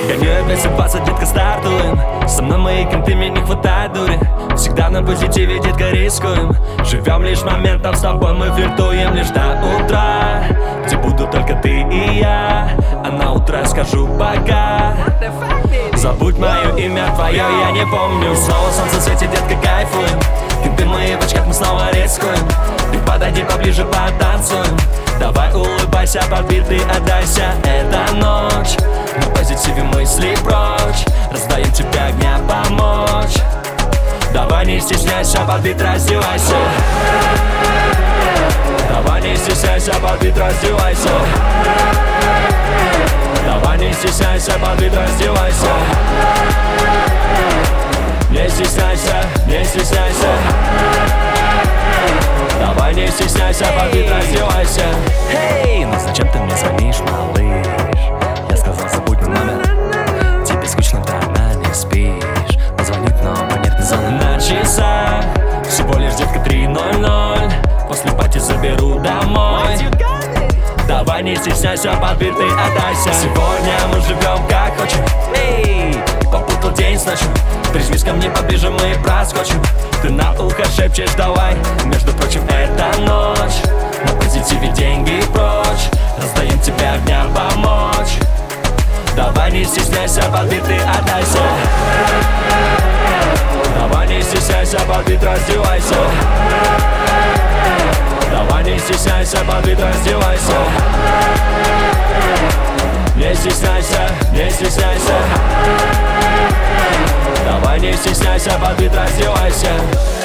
Гоняю 220, детка, стартуем. Со мной мои кенты, мне не хватает дури. Всегда на позитиве, детка, рискуем. Живем лишь моментом, с тобой мы флиртуем лишь до утра, где буду только ты и я. А на утро скажу пока. Забудь мое имя, твое я не помню. Снова солнце светит, детка, кайфуем. Кенты мои в очках, мы снова рискуем. Ты подойди поближе, потанцуем. Давай улыбайся, подбитый, отдайся. Это ночь, на позитиве мысли прочь. Раздаем тебе огня помочь. Давай не стесняйся, подбит, раздевайся. Давай не стесняйся, подбит, раздевайся. Давай не стесняйся, подбит, раздевайся. Не стесняйся, не стесняйся. Давай не стесняйся, подбит, раздевайся. Эй, ну зачем ты мне звонишь, малыш? Я сказал, забудь мой номер. Тебе скучно, ты одна не спишь. Позвонит, но нет зоны на часах. Всего лишь, детка, 3:00. После пати заберу домой. Давай не стесняйся, подбит, ты отдайся. Сегодня мы живем как хочем. Эй, попутал день с ночью. Прижмись ко мне поближе, мы проскочим. Ты на ухо шепчешь, давай. Между прочим, это ночь, на позитиве деньги прочь. Раздаем тебе огня помочь. Давай не стесняйся, подбит, ты отдайся. Давай не стесняйся, подбит, раздевайся. Давай не стесняйся, подбит, раздевайся. Не стесняйся, не стесняйся. Давай не стесняйся, подбит, раздевайся.